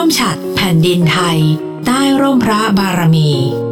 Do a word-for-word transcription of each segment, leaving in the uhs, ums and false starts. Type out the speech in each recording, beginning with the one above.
มฉัตรแผ่นดินไทยใต้ร่มพระบารมี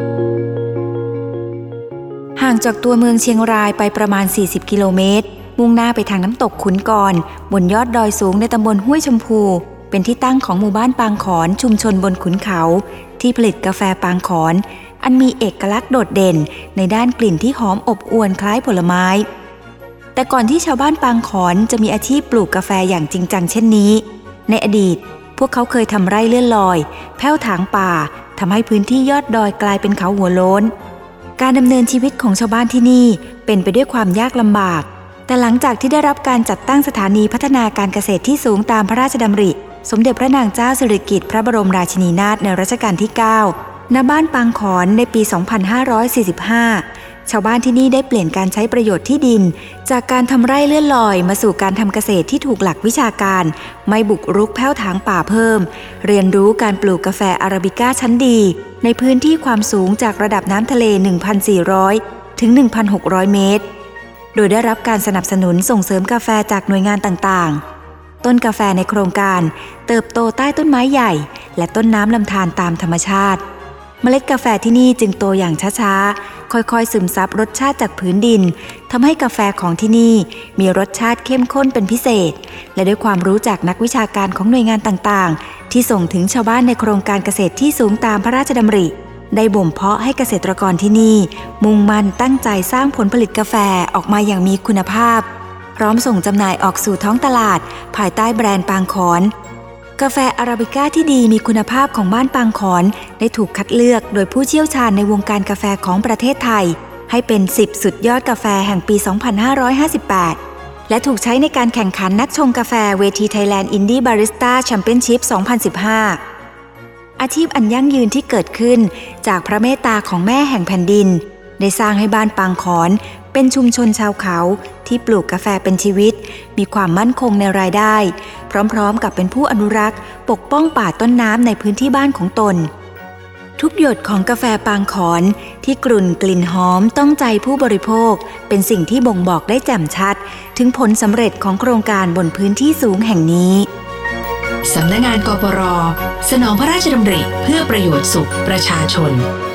ห่างจากตัวเมืองเชียงรายไปประมาณสี่สิบกิโลเมตรมุ่งหน้าไปทางน้ำตกขุนกรบนยอดดอยสูงในตำบลห้วยชมพูเป็นที่ตั้งของหมู่บ้านปางขอนชุมชนบนขุนเขาที่ผลิตกาแฟปางขอนอันมีเอกลักษณ์โดดเด่นในด้านกลิ่นที่หอมอบอวลคล้ายผลไม้แต่ก่อนที่ชาวบ้านปางขอนจะมีอาชีพปลูกกาแฟอย่างจริงจังเช่นนี้ในอดีตพวกเขาเคยทำไร่เลื่อนลอยแผ้วถางป่าทำให้พื้นที่ยอดดอยกลายเป็นเขาหัวโล้นการดำเนินชีวิตของชาวบ้านที่นี่เป็นไปด้วยความยากลำบากแต่หลังจากที่ได้รับการจัดตั้งสถานีพัฒนาการเกษตรที่สูงตามพระราชดำริสมเด็จพระนางเจ้าสิริกิติ์พระบรมราชินีนาถในรัชกาลที่เก้าณบ้านปางขอนในปีสองพันห้าร้อยสี่สิบห้าชาวบ้านที่นี่ได้เปลี่ยนการใช้ประโยชน์ที่ดินจากการทำไร่เลื่อนลอยมาสู่การทำเกษตรที่ถูกหลักวิชาการไม่บุกรุกแผ้วถางป่าเพิ่มเรียนรู้การปลูกกาแฟอาราบิก้าชั้นดีในพื้นที่ความสูงจากระดับน้ำทะเล หนึ่งพันสี่ร้อย ถึง หนึ่งพันหกร้อย เมตรโดยได้รับการสนับสนุนส่งเสริมกาแฟจากหน่วยงานต่างๆต้นกาแฟในโครงการเติบโตใต้ต้นไม้ใหญ่และต้นน้ำลำธารตามธรรมชาติเมล็ดกาแฟที่นี่จึงโตอย่างช้าๆค่อยๆซึมซับรสชาติจากผืนดินทำให้กาแฟของที่นี่มีรสชาติเข้มข้นเป็นพิเศษและด้วยความรู้จากนักวิชาการของหน่วยงานต่างๆที่ส่งถึงชาวบ้านในโครงการเกษตรที่สูงตามพระราชดำริได้บ่มเพาะให้เกษตรกรที่นี่มุ่งมั่นตั้งใจสร้างผลผลิตกาแฟออกมาอย่างมีคุณภาพพร้อมส่งจำหน่ายออกสู่ท้องตลาดภายใต้แบรนด์ปางขอนกาแฟอาราบิก้าที่ดีมีคุณภาพของบ้านปางขอนได้ถูกคัดเลือกโดยผู้เชี่ยวชาญในวงการกาแฟของประเทศไทยให้เป็นสิบสุดยอดกาแฟแห่งปี สองพันห้าร้อยห้าสิบแปด และถูกใช้ในการแข่งขันนักชงกาแฟเวที Thailand Indie Barista Championship สองพันสิบห้า อาชีพอันยั่งยืนที่เกิดขึ้นจากพระเมตตาของแม่แห่งแผ่นดินได้สร้างให้บ้านปางขอนเป็นชุมชนชาวเขาที่ปลูกกาแฟเป็นชีวิตมีความมั่นคงในรายได้พร้อมๆกับเป็นผู้อนุรักษ์ปกป้องป่าต้นน้ำในพื้นที่บ้านของตนทุกหยดของกาแฟปางขอนที่กรุ่นกลิ่นหอมต้องใจผู้บริโภคเป็นสิ่งที่บ่งบอกได้แจ่มชัดถึงผลสำเร็จของโครงการบนพื้นที่สูงแห่งนี้สำนักงานกปร.สนองพระราชดำริเพื่อประโยชน์สุขประชาชน